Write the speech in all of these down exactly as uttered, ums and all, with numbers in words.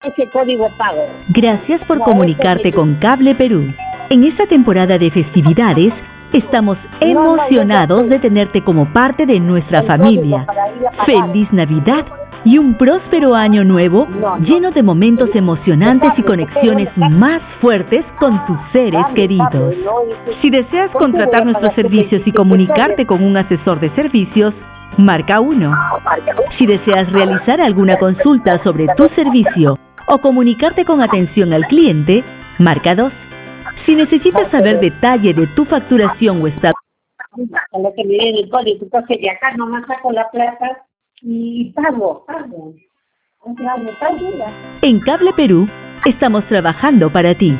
ese código pago. Gracias por No, comunicarte ese- con Cable Perú. En esta temporada de festividades, estamos emocionados de tenerte como parte de nuestra El familia. código para ir a pagar. Feliz Navidad y un próspero año nuevo No, no. lleno de momentos emocionantes y conexiones más fuertes con tus seres Cable, queridos. cable, no, ese- Si deseas ¿Por qué voy contratar a nuestros pagar servicios y setecientos comunicarte dólares? con un asesor de servicios, marca uno. Si deseas realizar alguna consulta sobre tu servicio o comunicarte con atención al cliente, marca dos. Si necesitas saber detalle de tu facturación o estado, A lo que me den el código, entonces de acá nomás saco la plata y pago, pago. O sea, me pago ya. en Cable Perú estamos trabajando para ti.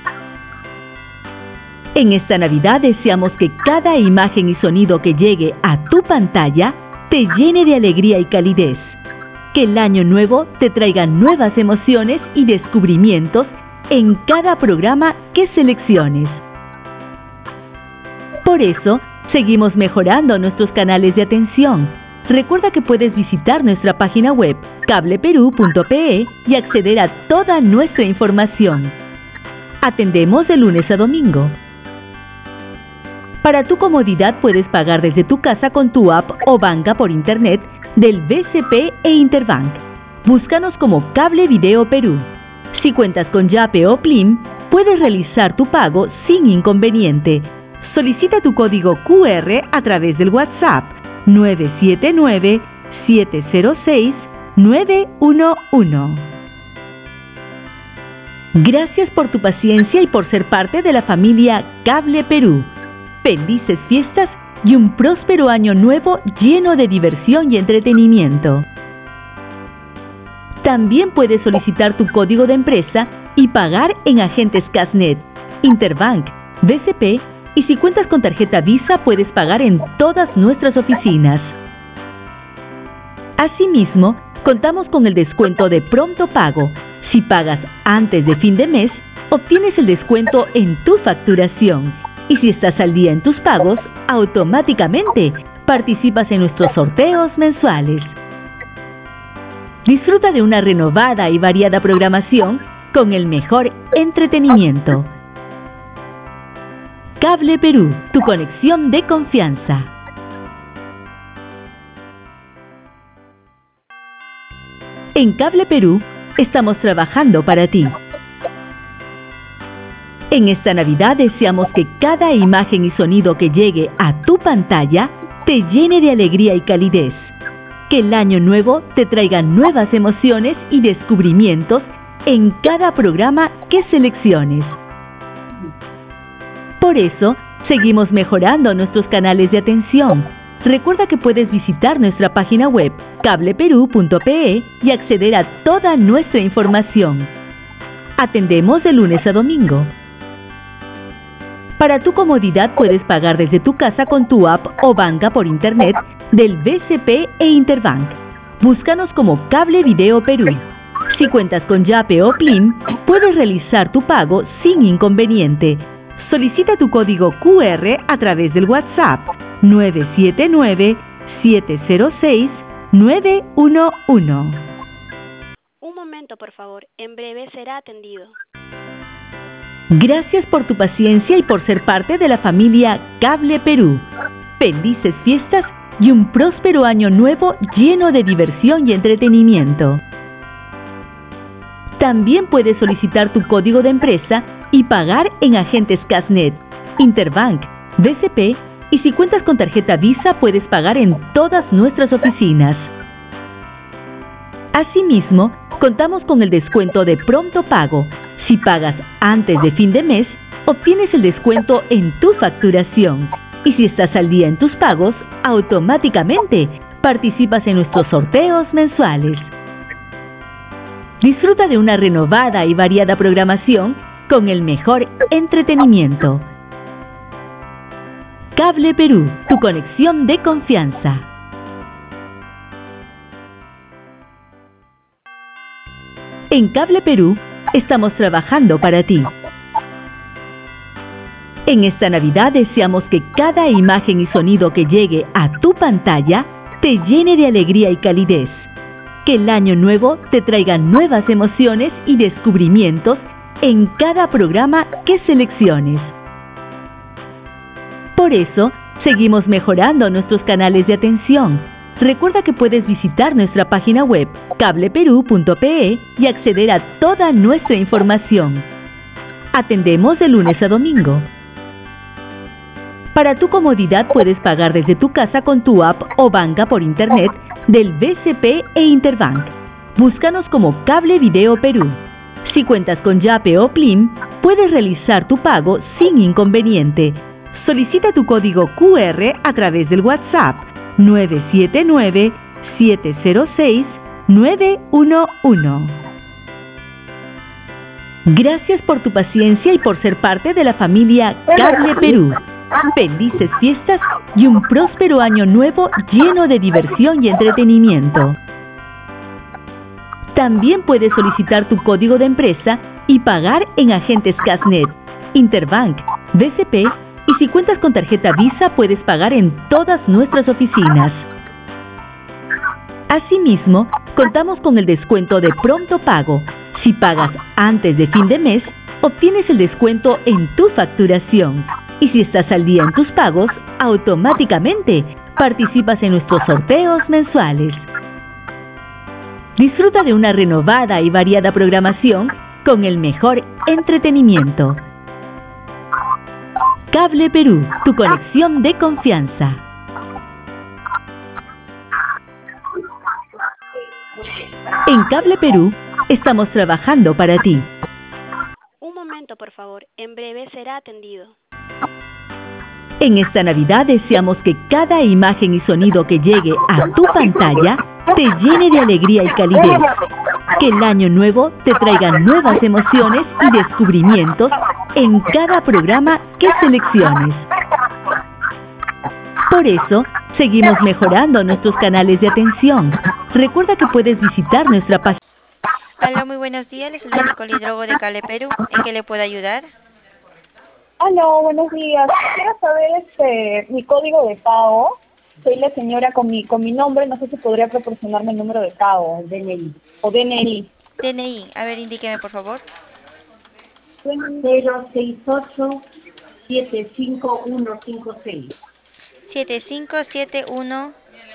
En esta Navidad deseamos que cada imagen y sonido que llegue a tu pantalla te llene de alegría y calidez. Que el año nuevo te traiga nuevas emociones y descubrimientos en cada programa que selecciones. Por eso, seguimos mejorando nuestros canales de atención. Recuerda que puedes visitar nuestra página web cable perú punto pe y acceder a toda nuestra información. Atendemos de lunes a domingo. Para tu comodidad puedes pagar desde tu casa con tu app o banca por internet del B C P e Interbank. Búscanos como Cable Video Perú. Si cuentas con Yape o Plim, puedes realizar tu pago sin inconveniente. Solicita tu código Q R a través del WhatsApp nueve siete nueve, siete cero seis, nueve uno uno. Gracias por tu paciencia y por ser parte de la familia Cable Perú. Felices fiestas y un próspero año nuevo lleno de diversión y entretenimiento. También puedes solicitar tu código de empresa y pagar en agentes Casnet, Interbank, B C P y si cuentas con tarjeta Visa puedes pagar en todas nuestras oficinas. Asimismo, contamos con el descuento de pronto pago. Si pagas antes de fin de mes, obtienes el descuento en tu facturación. Y si estás al día en tus pagos, automáticamente participas en nuestros sorteos mensuales. Disfruta de una renovada y variada programación con el mejor entretenimiento. Cable Perú, tu conexión de confianza. En Cable Perú estamos trabajando para ti. En esta Navidad deseamos que cada imagen y sonido que llegue a tu pantalla te llene de alegría y calidez. Que el año nuevo te traiga nuevas emociones y descubrimientos en cada programa que selecciones. Por eso, seguimos mejorando nuestros canales de atención. Recuerda que puedes visitar nuestra página web cable perú punto pe y acceder a toda nuestra información. Atendemos de lunes a domingo. Para tu comodidad puedes pagar desde tu casa con tu app o banca por internet del B C P e Interbank. Búscanos como Cable Video Perú. Si cuentas con Yape o Plim, puedes realizar tu pago sin inconveniente. Solicita tu código Q R a través del WhatsApp nueve siete nueve, siete cero seis, nueve uno uno. Un momento, por favor. En breve será atendido. Gracias por tu paciencia y por ser parte de la familia Cable Perú. Felices fiestas y un próspero año nuevo lleno de diversión y entretenimiento. También puedes solicitar tu código de empresa y pagar en agentes Casnet, Interbank, B C P y si cuentas con tarjeta Visa puedes pagar en todas nuestras oficinas. Asimismo, contamos con el descuento de pronto pago. Si pagas antes de fin de mes, obtienes el descuento en tu facturación. Y si estás al día en tus pagos, automáticamente participas en nuestros sorteos mensuales. Disfruta de una renovada y variada programación con el mejor entretenimiento. Cable Perú, tu conexión de confianza. En Cable Perú estamos trabajando para ti. En esta Navidad deseamos que cada imagen y sonido que llegue a tu pantalla te llene de alegría y calidez. Que el año nuevo te traiga nuevas emociones y descubrimientos en cada programa que selecciones. Por eso, seguimos mejorando nuestros canales de atención. Recuerda que puedes visitar nuestra página web cableperú punto pe y acceder a toda nuestra información. Atendemos de lunes a domingo. Para tu comodidad puedes pagar desde tu casa con tu app o banca por internet del B C P e Interbank. Búscanos como Cable Video Perú. Si cuentas con Yape o Plim, puedes realizar tu pago sin inconveniente. Solicita tu código Q R a través del WhatsApp nueve siete nueve, siete cero seis, nueve uno uno. Gracias por tu paciencia y por ser parte de la familia Cable Perú. Felices fiestas y un próspero año nuevo lleno de diversión y entretenimiento. También puedes solicitar tu código de empresa y pagar en agentes Casnet, Interbank, B C P y si cuentas con tarjeta Visa puedes pagar en todas nuestras oficinas. Asimismo, contamos con el descuento de pronto pago. Si pagas antes de fin de mes, obtienes el descuento en tu facturación. Y si estás al día en tus pagos, automáticamente participas en nuestros sorteos mensuales. Disfruta de una renovada y variada programación con el mejor entretenimiento. Cable Perú, tu conexión de confianza. En Cable Perú, estamos trabajando para ti. Un momento, por favor. En breve será atendido. En esta Navidad deseamos que cada imagen y sonido que llegue a tu pantalla te llene de alegría y calidez. Que el año nuevo te traiga nuevas emociones y descubrimientos en cada programa que selecciones. Por eso, seguimos mejorando nuestros canales de atención. Recuerda que puedes visitar nuestra página. Hola, muy buenos días. Les saluda Nicole Hidrogo de Cable Perú. ¿En qué le puedo ayudar? Hola, buenos días. Quiero saber este mi código de pago. Soy la señora con mi con mi nombre. No sé si podría proporcionarme el número de pago, el D N I o D N I. D N I. A ver, indíqueme, por favor. cero seis ocho, siete cinco uno cinco seis. siete cinco siete uno.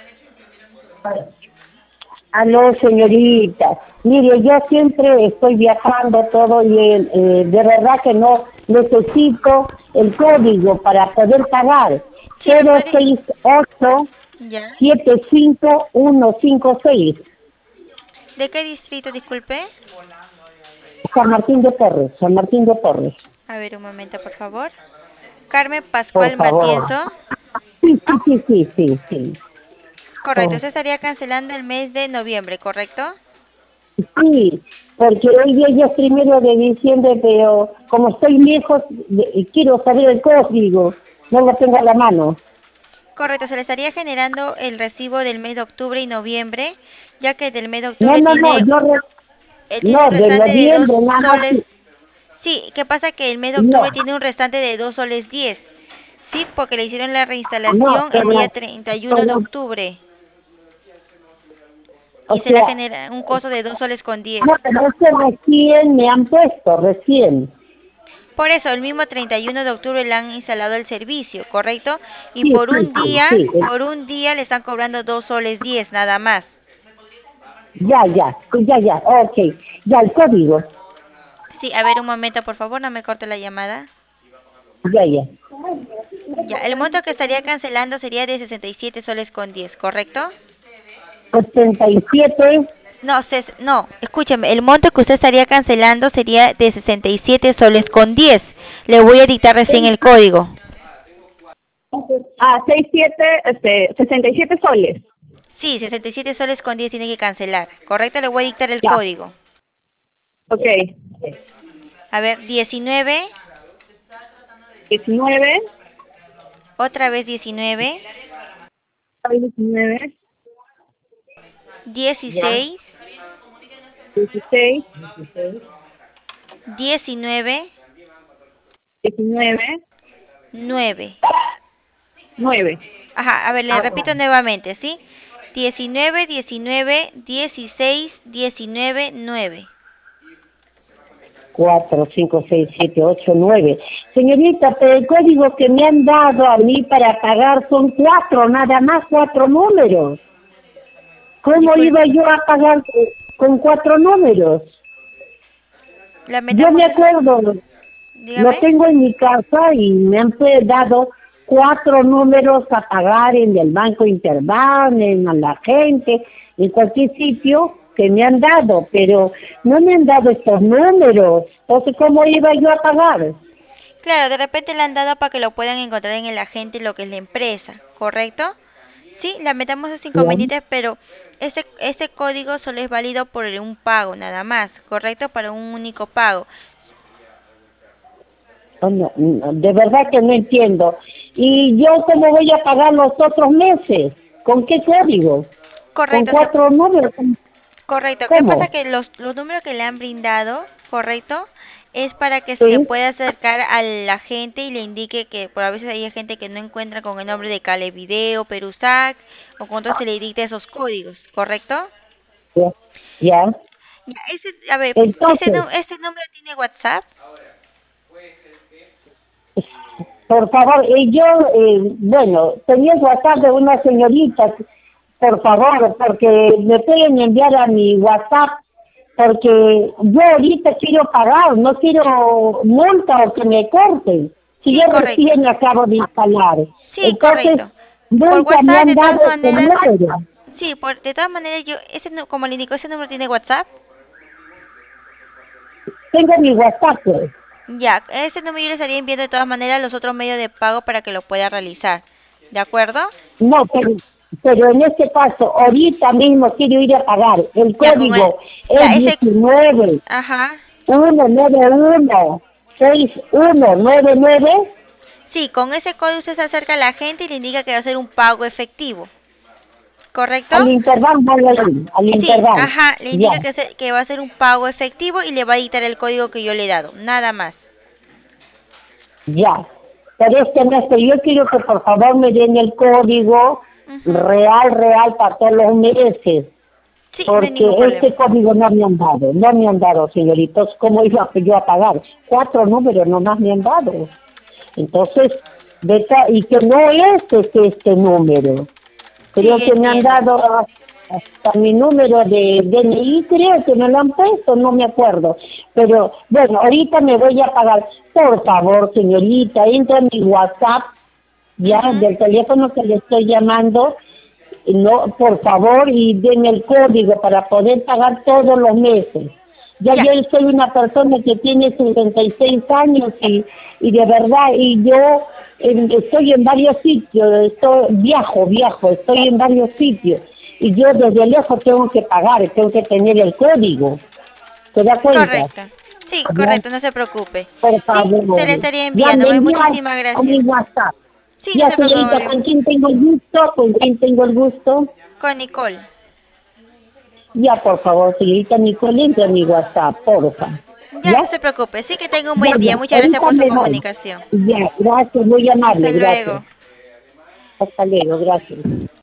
Aló, señorita. Mire, yo siempre estoy viajando todo y eh, de verdad que no necesito el código para poder pagar. Sí, cero puede- seis ocho, Ya. siete cinco uno cinco seis. ¿De qué distrito, disculpe? San Martín de Porres, San Martín de Porres. A ver, un momento, por favor. Carmen Pascual Por favor. Matienzo. Sí, sí, sí, sí, sí, sí. Correcto, Oh. usted estaría cancelando el mes de noviembre, ¿correcto? Sí, porque hoy día ya es primero de diciembre, pero como estoy lejos, de- quiero saber el código, no lo tengo a la mano. Correcto, se le estaría generando el recibo del mes de octubre y noviembre, ya que del mes de No, octubre no, no, tiene, yo re- eh, tiene no, un de restante de dos noviembre, nada más. soles. Sí, ¿qué pasa? Que el mes de No. octubre tiene un restante de dos soles diez. Sí, porque le hicieron la reinstalación No, el día pero- treinta y uno de pero- octubre. O Y se le sea, genera un costo de dos soles con diez. no, pero es que recién me han puesto, recién. Por eso, el mismo treinta y uno de octubre le han instalado el servicio, ¿correcto? Y Sí, por sí, un sí, día, sí, el- por un día le están cobrando dos soles diez, nada más. Ya, ya, sí, ya, ya, ok. Ya, el código, Sí, a ver, un momento, por favor, no me corte la llamada. ya, ya. Ya, el monto que estaría cancelando sería de sesenta y siete soles con diez, ¿correcto? ochenta y siete, No, ses- no, escúcheme, el monto que usted estaría cancelando sería de sesenta y siete soles con diez. Le voy a dictar recién el código. Ah, seis siete, este, sesenta y siete soles. Sí, sesenta y siete soles con diez tiene que cancelar, ¿correcto? Le voy a dictar el Ya. código. Ok. A ver, diecinueve, diecinueve, otra vez diecinueve, diecinueve, dieciséis, dieciséis, diecinueve, diecinueve, nueve. nueve. Ajá, a ver, le repito nuevamente, ¿sí? diecinueve, diecinueve, dieciséis, diecinueve, nueve. Cuatro, cinco, seis, siete, ocho, nueve. Señorita, pero el código que me han dado a mí para pagar son cuatro, nada más cuatro números. ¿Cómo Disculpe. iba yo a pagar eh, con cuatro números? La Yo metamos me en- acuerdo, lo Dígame. tengo en mi casa y me han pues, dado cuatro números a pagar en el Banco Interbank, en la gente, en cualquier sitio que me han dado, pero no me han dado estos números. Entonces, ¿cómo iba yo a pagar? Claro, de repente le han dado para que lo puedan encontrar en el agente lo que es la empresa, ¿correcto? Sí, lamentamos esos Bien. inconvenientes, pero este, este código solo es válido por un pago nada más, ¿correcto? Para un único pago. Oh, no, no, de verdad que no entiendo. ¿Y yo cómo voy a pagar los otros meses? ¿Con qué código? ¿Con Correcto, se- cuatro números? correcto. ¿Qué pasa? ¿Cómo? Que los, los números que le han brindado, ¿correcto? Es para que se Sí. pueda acercar a la gente y le indique que por a veces hay gente que no encuentra con el nombre de Cale Video, Perusac, o con otro se le dicta esos códigos, ¿correcto? Ya. Ya. Ya, ese, a ver, ese, Entonces, nu- ese número tiene WhatsApp. por favor, y yo, eh, bueno, tenía el WhatsApp de una señorita, por favor, porque me pueden enviar a mi WhatsApp, porque yo ahorita quiero pagar, no quiero multa o que me corten, si Sí, yo correcto. recién me acabo de instalar. Sí, Entonces, correcto. Por nunca me WhatsApp, han de todas dado este maneras, número. sí, por, de todas maneras, yo, ese, nu- como le indico, ese número tiene WhatsApp. Tengo mi WhatsApp, pues. Ya, ese número yo le estaría enviando de todas maneras los otros medios de pago para que lo pueda realizar. ¿De acuerdo? No, pero, pero en este caso, ahorita mismo quiero ir a pagar. El Ya, con el, código es ya, ese, diecinueve. ajá. uno nueve uno seis uno nueve nueve. Sí, con ese código usted se acerca a la gente y le indica que va a hacer un pago efectivo. ¿Correcto? Al Interbank voy a ir, al Sí, Interbank. ajá, le Ya, indica que, se- que va a hacer un pago efectivo y le va a dictar el código que yo le he dado, nada más. ya. Pero este mes que yo quiero que por favor me den el código Ujú. real, real para todos los meses. Sí, no hay ningún Porque este problema. código no me han dado, no me han dado, señoritos. ¿Cómo iba yo a pagar? Cuatro números nomás me han dado. Entonces, de ca- y que no es este, este número. Creo Sí, que me han entiendo. dado hasta mi número de D N I, creo que me lo han puesto, no me acuerdo. Pero bueno, ahorita me voy a pagar. Por favor, señorita, entra en mi WhatsApp, ya, Ujú. del teléfono que le estoy llamando, no, por favor, y denme el código para poder pagar todos los meses. Ya Ya, yo soy una persona que tiene sesenta y seis años y, y de verdad, y yo eh, estoy en varios sitios, estoy, viajo, viajo, estoy en varios sitios. Y yo desde lejos tengo que pagar, tengo que tener el código. ¿Se da cuenta? correcto. Sí, ¿Ya? correcto, no se preocupe. Por Sí, favor. se le estaría Ya enviando. me Muy envías muchísimas a mi gracias. WhatsApp. Sí, no Ya, se señorita, preocupe. ¿con quién tengo el gusto? ¿Con quién tengo el gusto? Con Nicole. Ya, por favor, señorita Nicole, entra a mi WhatsApp, porfa. Ya, no ¿Ya? se preocupe. Sí, que tenga un Ya, buen día. ya. Muchas gracias Ahorita por su me voy. comunicación. Ya, gracias, muy Hasta amable, gracias. luego. Hasta luego, gracias.